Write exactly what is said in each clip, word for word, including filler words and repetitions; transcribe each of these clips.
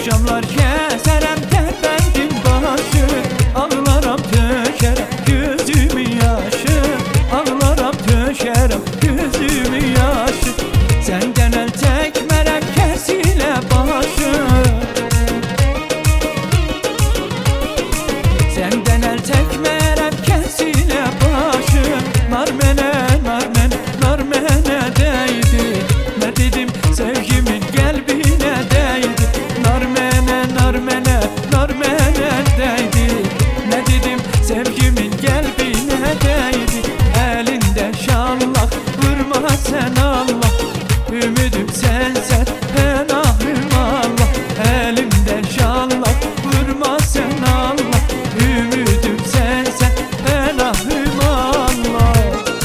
Akşamlar keserem terbendim başı, ağlaram tökerem gözümün yaşı, ağlaram tökerem gözümün yaşı. Senden el çekmerem kesile başı, senden el çekmerem kesile başı. Nar mene, nar mene, nar mene değdi, ne dedim sevgimin kalbine değdi. Nar mene, nar mene, nar mene değdi, ne dedim sevgimin kalbine değdi. Elinde şallah vurma sen Allah, ümidim sensen penahım Allah. Elimde şallah vurma sen Allah, ümidim sensen penahım Allah.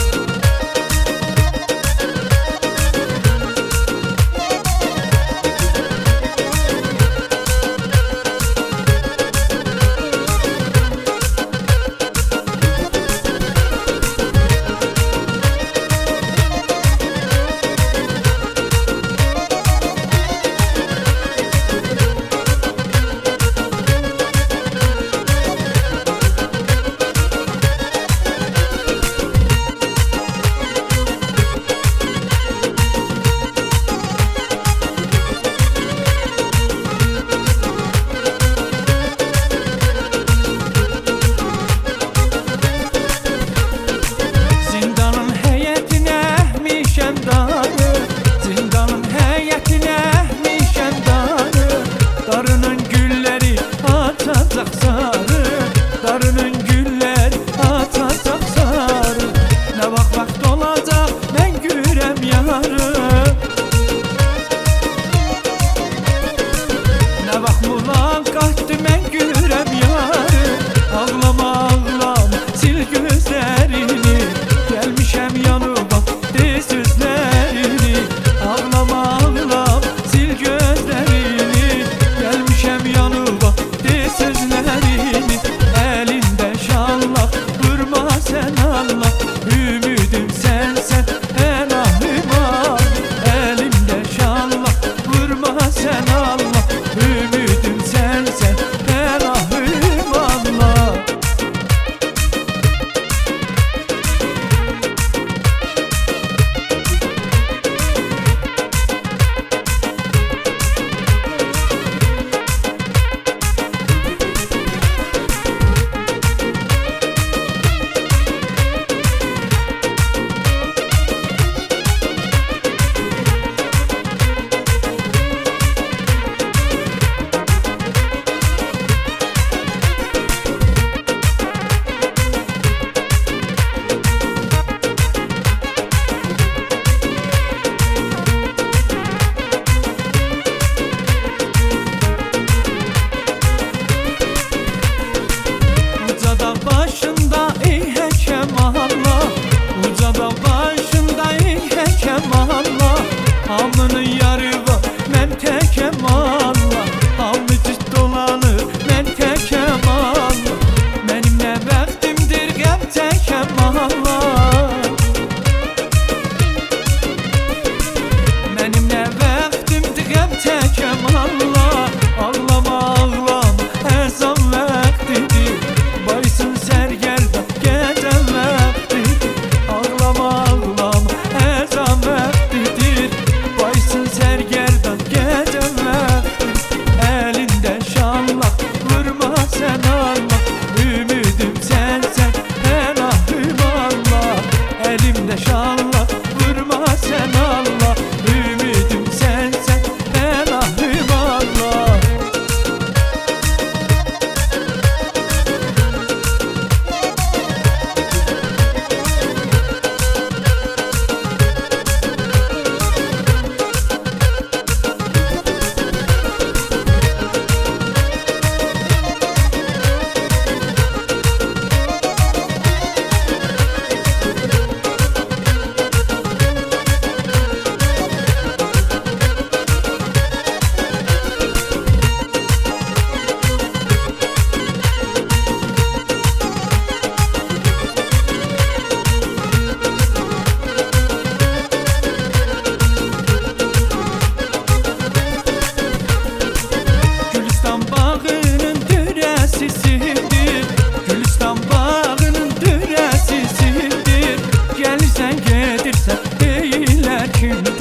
Zindanın heyetine ehmişem darı, zindanın heyetine ehmişem darı. Darının gülleri açacak sarı, darının gülleri açacak sarı. Ne vak vakt olacak ben görem yarı, ne vak mulan kaçtı ben görem yarı. Ağlama ağlama sil gözlerini, gelmişem yanıma de sözlerini. Ağlama ağlama sil gözlerini, gelmişem yanıma de sözlerini. Elinde şallah vurma sen Allah, ümidim sensen penahım Allah. Elimde şallah vurma sen Allah, ümidim sensen penahım Allah. Ucada başında ey hekem Allah, ucada başında ey hekem Allah. Hamının yarı var men tekem Allah, hamı cüt dolanır men tekem Allah. Benim ne vaktimdir gem tekem Allah, benim ne vaktimdir gem tekem Allah. Ağlama ağlama ezan vaktidir, baysın sergerdan gecen vaktidir. Ağlama ağlama ezan vaktidir, baysın sergerdan gecen vaktidir. Elinde şallah vurma sen Allah, ümidim sensen penahım Allah. Elimde şallah vurma sen Allah, ümidim sensen penahım Allah. gedirsən deyirlər kimdir